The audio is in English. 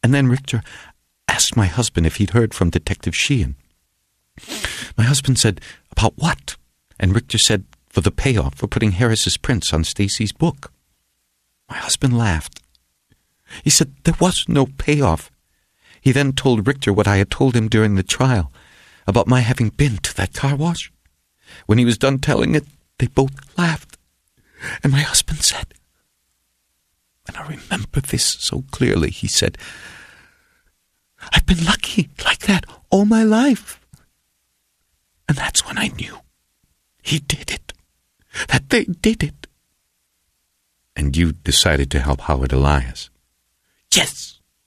And then Richter asked my husband if he'd heard from Detective Sheehan. My husband said, about what? And Richter said, for the payoff for putting Harris's prints on Stacy's book. My husband laughed. He said there was no payoff. He then told Richter what I had told him during the trial, about my having been to that car wash. When he was done telling it, they both laughed. And my husband said, and I remember this so clearly, he said, I've been lucky like that all my life. And that's when I knew he did it, that they did it. And you decided to help Howard Elias? Yes.